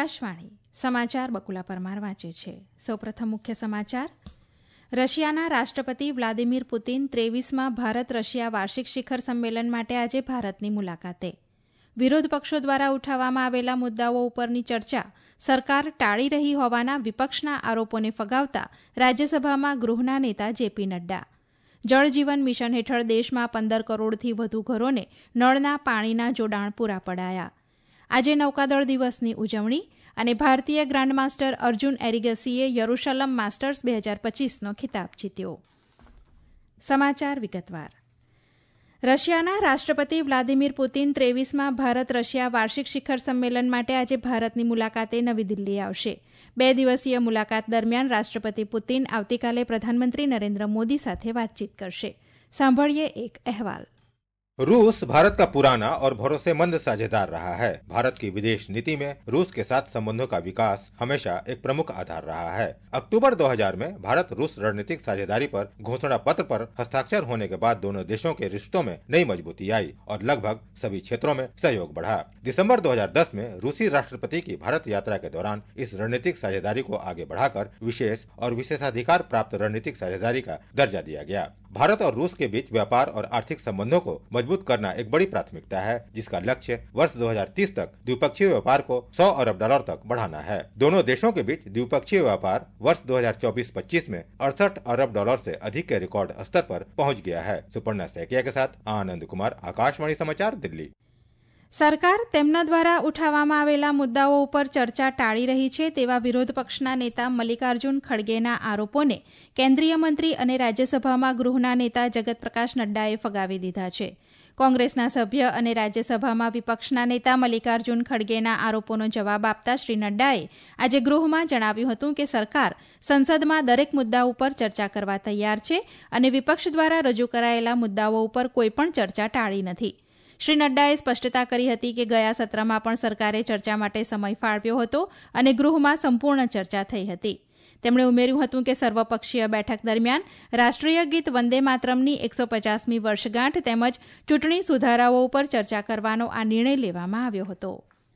આકાશવાણી સમાચાર બકુલા પરમાર વાંચે છે. સૌપ્રથમ મુખ્ય સમાચાર. રશિયાના રાષ્ટ્રપતિ વ્લાદિમીર પુતિન 23મા ભારત રશિયા વાર્ષિક શિખર સંમેલન માટે આજે ભારતની મુલાકાતે. વિરોધ પક્ષો દ્વારા ઉઠાવવામાં આવેલા મુદ્દાઓ ઉપરની ચર્ચા સરકાર ટાળી રહી હોવાના વિપક્ષના આરોપોને ફગાવતા રાજ્યસભામાં ગૃહના નેતા જેપી નડ્ડા. જળ જીવન મિશન હેઠળ દેશમાં 15 કરોડથી વધુ ઘરોને નળના પાણીના જોડાણ પૂરા પડાયા. આજે નૌકાદળ દિવસની ઉજવણી અને ભારતીય ગ્રાન્ડમાસ્ટર અર્જુન એરિગસીએ યરુશલમ માસ્ટર્સ 2025નો ખિતાબ જીત્યો. સમાચાર વિગતવાર. રશિયાના રાષ્ટ્રપતિ વ્લાદિમીર પુતિન 23મા ભારત રશિયા વાર્ષિક શિખર સંમેલન માટે આજે ભારતની મુલાકાતે નવી દિલ્હી આવશે. 2 દિવસીય મુલાકાત દરમિયાન રાષ્ટ્રપતિ પુતિન આવતીકાલે પ્રધાનમંત્રી નરેન્દ્ર મોદી સાથે વાતચીત करશે. સાંભળીએ એક અહેવાલ. रूस भारत का पुराना और भरोसेमंद साझेदार रहा है. भारत की विदेश नीति में रूस के साथ संबंधों का विकास हमेशा एक प्रमुख आधार रहा है. अक्टूबर 2000 में भारत रूस रणनीतिक साझेदारी पर घोषणा पत्र पर हस्ताक्षर होने के बाद दोनों देशों के रिश्तों में नई मजबूती आई और लगभग सभी क्षेत्रों में सहयोग बढ़ा. दिसंबर 2010 में रूसी राष्ट्रपति की भारत यात्रा के दौरान इस रणनीतिक साझेदारी को आगे बढ़ाकर विशेष और विशेषाधिकार प्राप्त रणनीतिक साझेदारी का दर्जा दिया गया. भारत और रूस के बीच व्यापार और आर्थिक संबंधों को मजबूत करना एक बड़ी प्राथमिकता है, जिसका लक्ष्य वर्ष 2030 तक द्विपक्षीय व्यापार को $100 अरब तक बढ़ाना है. दोनों देशों के बीच द्विपक्षीय व्यापार वर्ष 2024-25 में $68 अरब से अधिक के रिकॉर्ड स्तर पर पहुंच गया है. सुपर्णा सैकिया के साथ आनंद कुमार, आकाशवाणी समाचार, दिल्ली. સરકાર તેમના દ્વારા ઉઠાવવામાં આવેલા મુદ્દાઓ ઉપર ચર્ચા ટાળી રહી છે તેવા વિરોધ પક્ષના નેતા મલ્લિકાર્જુન ખડગેના આરોપોને કેન્દ્રીય મંત્રી અને રાજ્યસભામાં ગૃહના નેતા જગત પ્રકાશ નડ્ડાએ ફગાવી દીધા છે. કોંગ્રેસના સભ્ય અને રાજ્યસભામાં વિપક્ષના નેતા મલ્લિકાર્જુન ખડગેના આરોપોનો જવાબ આપતા શ્રી નડ્ડાએ આજે ગૃહમાં જણાવ્યું હતું કે સરકાર સંસદમાં દરેક મુદ્દા ઉપર ચર્ચા કરવા તૈયાર છે અને વિપક્ષ દ્વારા રજૂ કરાયેલા મુદ્દાઓ ઉપર કોઈપણ ચર્ચા ટાળી નથી. શ્રી નડ્ડાએ સ્પષ્ટતા કરી હતી કે ગયા સત્રમાં પણ સરકારે ચર્ચા માટે સમય ફાળવ્યો હતો અને ગૃહમાં સંપૂર્ણ ચર્ચા થઈ હતી. તેમણે ઉમેર્યું હતું કે સર્વપક્ષીય બેઠક દરમિયાન રાષ્ટ્રીય ગીત વંદે માતરમની 150મી વર્ષગાંઠ તેમજ ચૂંટણી સુધારાઓ ઉપર ચર્ચા કરવાનો આ નિર્ણય લેવામાં આવ્યો હતો.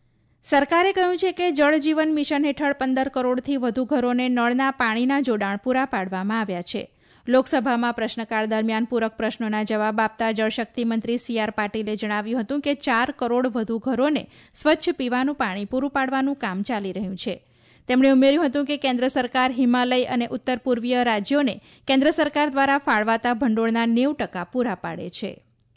સરકારે કહ્યું છે કે જળ જીવન મિશન હેઠળ 15 કરોડથી વધુ ઘરોને નળના પાણીના જોડાણ પૂરા પાડવામાં આવ્યા છે. લોકસભામાં પ્રશ્નકાળ દરમિયાન પૂરક પ્રશ્નોના જવાબ આપતા જળશક્તિ મંત્રી સી.આર. પાટીલે જણાવ્યું હતું કે 4 કરોડ વધુ ઘરોને સ્વચ્છ પીવાનું પાણી પૂરું પાડવાનું કામ ચાલી રહ્યું છે. તેમણે ઉમેર્યું હતું કે કેન્દ્ર સરકાર હિમાલય અને ઉત્તર પૂર્વીય રાજ્યોને કેન્દ્ર સરકાર દ્વારા ફાળવાતા ભંડોળના 90% પૂરા પાડે છે.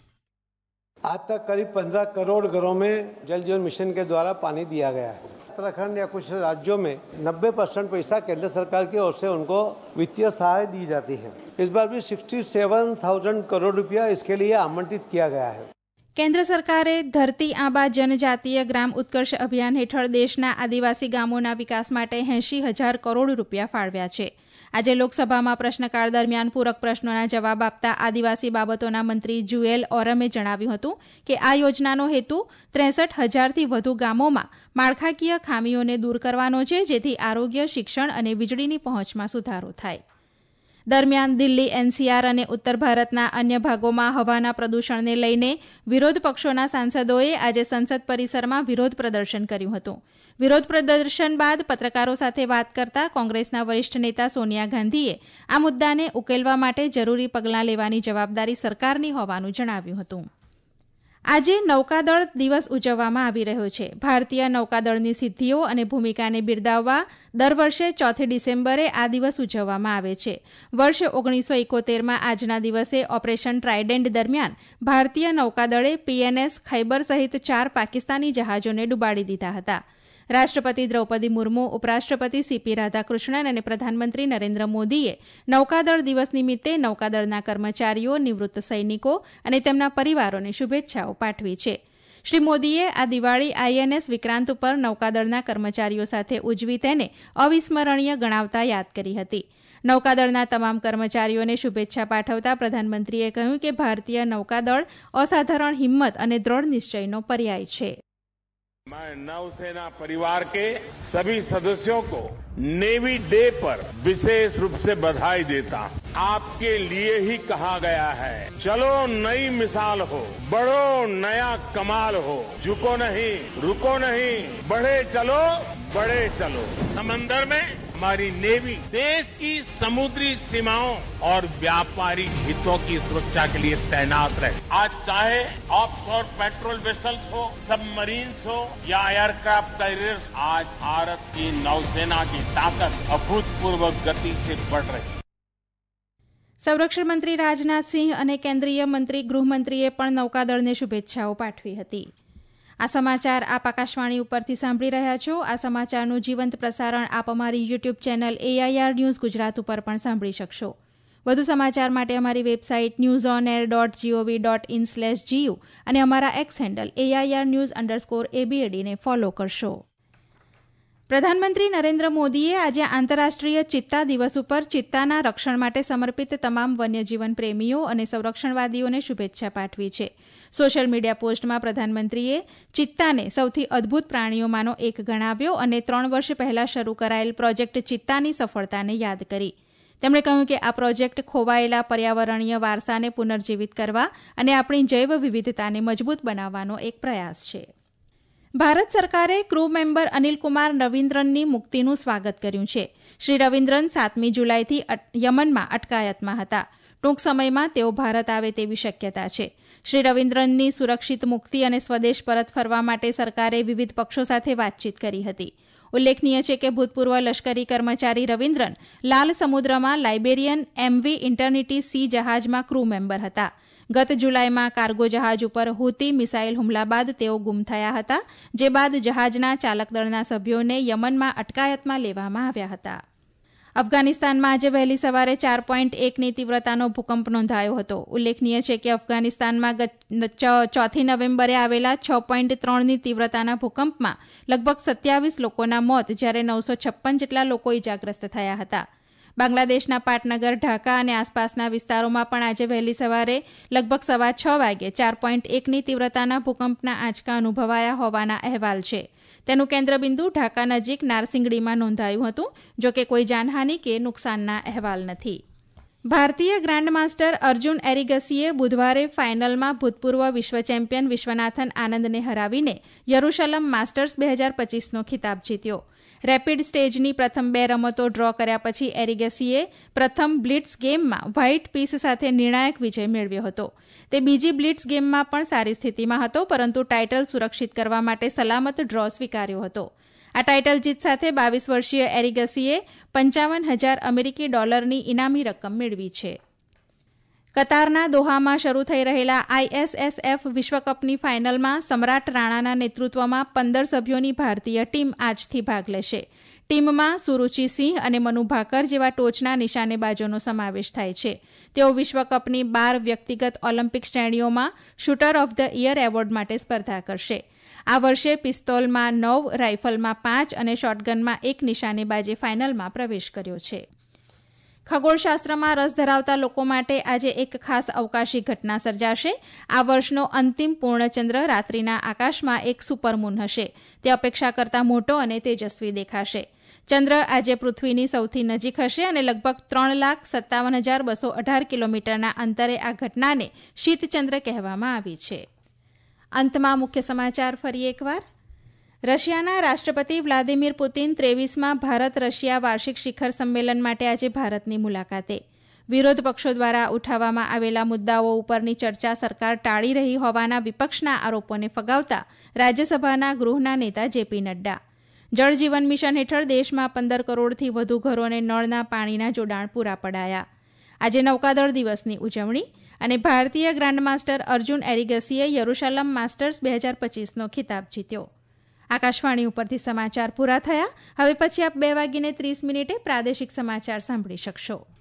आज तक करीब 15 करोड़ घरों में जल जीवन मिशन के द्वारा पानी दिया गया है. उत्तराखंड या कुछ राज्यों में 90% पैसा केंद्र सरकार की ओर से उनको वित्तीय सहायता दी जाती है. इस बार भी 67,000 करोड़ रुपया इसके लिए आवंटित किया गया है. કેન્દ્ર સરકારે ધરતી આંબા જનજાતીય ગ્રામ ઉત્કર્ષ અભિયાન હેઠળ દેશના આદિવાસી ગામોના વિકાસ માટે 80,000 કરોડ રૂપિયા ફાળવ્યા છે. આજે લોકસભામાં પ્રશ્નકાળ દરમિયાન પૂરક પ્રશ્નોના જવાબ આપતા આદિવાસી બાબતોના મંત્રી જુએલ ઓરમે જણાવ્યું હતું કે આ યોજનાનો હેતુ 63,000થી વધુ ગામોમાં માળખાકીય ખામીઓને દૂર કરવાનો છે, જેથી આરોગ્ય, શિક્ષણ અને વીજળીની પહોંચમાં સુધારો થાય. દરમિયાન દિલ્હી, એનસીઆર અને ઉત્તર ભારતના અન્ય ભાગોમાં હવાના પ્રદૂષણને લઈને વિરોધ પક્ષોના સાંસદોએ આજે સંસદ પરિસરમાં વિરોધ પ્રદર્શન કર્યું હતું. વિરોધ પ્રદર્શન બાદ પત્રકારો સાથે વાત કરતા કોંગ્રેસના વરિષ્ઠ નેતા સોનિયા ગાંધીએ આ મુદ્દાને ઉકેલવા માટે જરૂરી પગલાં લેવાની જવાબદારી સરકારની હોવાનું જણાવ્યું હતું. આજે નૌકાદળ દિવસ ઉજવવામાં આવી રહ્યો છે. ભારતીય નૌકાદળની સિદ્ધિઓ અને ભૂમિકાને બિરદાવવા દર વર્ષે 4 ડિસેમ્બરે આ દિવસ ઉજવવામાં આવે છે. વર્ષ 1971માં આજના દિવસે ઓપરેશન ટ્રાઇડેન્ટ દરમિયાન ભારતીય નૌકાદળે પીએનએસ ખૈબર સહિત 4 પાકિસ્તાની જહાજોને ડૂબાડી દીધા હતા. રાષ્ટ્રપતિ દ્રૌપદી મુર્મુ, ઉપરાષ્ટ્રપતિ સીપી રાધાકૃષ્ણન અને પ્રધાનમંત્રી નરેન્દ્ર મોદીએ નૌકાદળ દિવસ નિમિત્તે નૌકાદળના કર્મચારીઓ, નિવૃત્ત સૈનિકો અને તેમના પરિવારોને શુભેચ્છાઓ પાઠવી છે. શ્રી મોદીએ આ દિવાળી આઈએનએસ વિક્રાંત ઉપર નૌકાદળના કર્મચારીઓ સાથે ઉજવી તેને અવિસ્મરણીય ગણાવતા યાદ કરી હતી. નૌકાદળના તમામ કર્મચારીઓને શુભેચ્છા પાઠવતા પ્રધાનમંત્રીએ કહ્યું કે ભારતીય નૌકાદળ અસાધારણ હિંમત અને દ્રઢ નિશ્ચયનો પર્યાય છે. मैं नौसेना परिवार के सभी सदस्यों को नेवी डे पर विशेष रूप से बधाई देता हूं. आपके लिए ही कहा गया है, चलो नई मिसाल हो, बढ़ो नया कमाल हो, झुको नहीं, रुको नहीं, बढ़े चलो, बढ़े चलो। समंदर में हमारी नेवी देश की समुद्री सीमाओं और व्यापारिक हितों की सुरक्षा के लिए तैनात रहे। आज चाहे ऑफशोर पेट्रोल वेसल्स हो, सबमरीन्स हो या एयरक्राफ्ट कैरियर्स, आज भारत की नौसेना की ताकत अभूतपूर्व गति से बढ़ रही है। સંરક્ષણ મંત્રી રાજનાથસિંહ અને કેન્દ્રીય મંત્રી ગૃહમંત્રીએ પણ નૌકાદળને શુભેચ્છાઓ પાઠવી હતી. આ સમાચાર આપ આકાશવાણી ઉપરથી સાંભળી રહ્યા છો. આ સમાચારનું જીવંત પ્રસારણ આપ અમારી YouTube channel AIR news Gujarat ઉપર પણ સાંભળી શકશો. વધુ સમાચાર માટે અમારી વેબસાઇટ newsonair.gov.in/gu અને અમારા એક્સ હેન્ડલ AIR_news_ABAD ને ફોલો કરશો. પ્રધાનમંત્રી નરેન્દ્ર મોદીએ આજે આંતરરાષ્ટ્રીય ચિત્તા દિવસ ઉપર ચિત્તાના રક્ષણ માટે સમર્પિત તમામ વન્યજીવન પ્રેમીઓ અને સંરક્ષણવાદીઓને શુભેચ્છા પાઠવી છે. સોશિયલ મીડિયા પોસ્ટમાં પ્રધાનમંત્રીએ ચિત્તાને સૌથી અદભુત પ્રાણીઓમાંનો એક ગણાવ્યો અને 3 વર્ષ પહેલા શરૂ કરાયેલ પ્રોજેક્ટ ચિત્તાની સફળતાને યાદ કરી. તેમણે કહ્યું કે આ પ્રોજેક્ટ ખોવાયેલા પર્યાવરણીય વારસાને પુનર્જીવિત કરવા અને આપણી જૈવ વિવિધતાને મજબૂત બનાવવાનો એક પ્રયાસ છે. ભારત સરકારે ક્રૂ મેમ્બર અનિલકુમાર રવિન્દ્રનની મુક્તિનું સ્વાગત કર્યું છે. શ્રી રવિન્દ્રન 7મી જુલાઈથી યમનમાં અટકાયતમાં હતા. ટૂંક સમયમાં તેઓ ભારત આવે તેવી શક્યતા છે. શ્રી રવિન્દ્રનની સુરક્ષિત મુક્તિ અને સ્વદેશ પરત ફરવા માટે સરકારે વિવિધ પક્ષો સાથે વાતચીત કરી હતી. ઉલ્લેખનીય છે કે ભૂતપૂર્વ લશ્કરી કર્મચારી રવિન્દ્રન લાલ સમુદ્રમાં લાઇબેરિયન MV ઇન્ટરનિટી સી જહાજમાં ક્રૂ મેમ્બર હતા. ગત જુલાઈમાં કાર્ગો જહાજ ઉપર હુતી મિસાઇલ હુમલા બાદ તેઓ ગુમ થયા હતા, જે બાદ જહાજના ચાલક દળના સભ્યોને યમનમાં અટકાયતમાં લેવામાં આવ્યા હતા. અફઘાનિસ્તાનમાં આજે વહેલી સવારે 4.1ની તીવ્રતાનો ભૂકંપ નોંધાયો હતો. ઉલ્લેખનીય છે કે અફઘાનિસ્તાનમાં 4 નવેમ્બરે આવેલા 6.3ની તીવ્રતાના ભૂકંપમાં લગભગ 27 લોકોના મોત જ્યારે 956 જેટલા લોકો ઇજાગ્રસ્ત થયા હતા. બાંગ્લાદેશના પાટનગર, ઢાકા અને આસપાસના વિસ્તારોમાં પણ આજે વહેલી સવારે લગભગ 6:15 વાગે 4.1ની તીવ્રતાના ભૂકંપના આંચકા અનુભવાયા હોવાના અહેવાલ છે. તેનું કેન્દ્રબિંદુ ઢાકા નજીક નારસિંગડીમાં નોંધાયું હતું. જોકે કોઈ જાનહાનિ કે નુકસાનના અહેવાલ નથી. ભારતીય ગ્રાન્ડમાસ્ટર અર્જુન એરિગસીએ બુધવારે ફાઇનલમાં ભૂતપૂર્વ વિશ્વ ચેમ્પિયન વિશ્વનાથન આનંદને હરાવીને યરુશલમ માસ્ટર્સ 2025નો ખિતાબ જીત્યો. રેપિડ સ્ટેજની પ્રથમ 2 રમતો ડ્રો કર્યા પછી એરિગસીએ પ્રથમ બ્લિટ્સ ગેમમાં વ્હાઇટ પીસ સાથે નિર્ણાયક વિજય મેળવ્યો હતો. તે બીજી બ્લિટ્સ ગેમમાં પણ સારી સ્થિતિમાં હતો, પરંતુ ટાઇટલ સુરક્ષિત કરવા માટે સલામત ડ્રો સ્વીકાર્યો હતો. આ ટાઇટલ જીત સાથે 22 વર્ષીય એરિગસીએ $55,000 ઇનામી રકમ મેળવી છે. કતારના દોહામાં શરૂ થઈ રહેલા ISSF વિશ્વકપની ફાઇનલમાં સમ્રાટ રાણાના નેતૃત્વમાં 15 સભ્યોની ભારતીય ટીમ આજથી ભાગ લેશે. ટીમમાં સુરુચિ સિંહ અને મનુ ભાકર જેવા ટોચના નિશાનેબાજોનો સમાવેશ થાય છે. તેઓ વિશ્વકપની 12 વ્યક્તિગત ઓલિમ્પિક શ્રેણીઓમાં shooter of the year award માટે સ્પર્ધા કરશે. આ વર્ષે પિસ્તોલમાં 9, રાઇફલમાં 5 અને શોટગનમાં 1 નિશાનેબાજે ફાઇનલમાં પ્રવેશ કર્યો છે. ખગોળશાસ્ત્રમાં રસ ધરાવતા લોકો માટે આજે એક ખાસ અવકાશી ઘટના સર્જાશે. આ વર્ષનો અંતિમ પૂર્ણચંદ્ર રાત્રિના આકાશમાં એક સુપરમૂન હશે. તે અપેક્ષા કરતાં મોટો અને તેજસ્વી દેખાશે. ચંદ્ર આજે પૃથ્વીની સૌથી નજીક હશે અને લગભગ 3,57,218 કિલોમીટરના અંતરે આ ઘટનાને શીતચંદ્ર કહેવામાં આવી છે. અંતમાં મુખ્ય સમાચાર ફરી એકવાર. રશિયાના રાષ્ટ્રપતિ વ્લાદિમીર પુતિન 23મા ભારત રશિયા વાર્ષિક શિખર સંમેલન માટે આજે ભારતની મુલાકાતે. વિરોધ પક્ષો દ્વારા ઉઠાવવામાં આવેલા મુદ્દાઓ ઉપરની ચર્ચા સરકાર ટાળી રહી હોવાના વિપક્ષના આરોપોને ફગાવતા રાજ્યસભાના ગૃહના નેતા JP નડ્ડા. જળ જીવન મિશન હેઠળ દેશમાં 15 કરોડથી વધુ ઘરોને નળના પાણીના જોડાણ પૂરા પડાયા. આજે નૌકાદળ દિવસની ઉજવણી અને ભારતીય ગ્રાન્ડમાસ્ટર અર્જુન એરિગસીએ યરુશલમ માસ્ટર્સ 2025નો ખિતાબ જીત્યો. આકાશવાણી ઉપરથી સમાચાર પૂરા થયા. હવે પછી આપ 2:30 પ્રાદેશિક સમાચાર સાંભળી શકશો.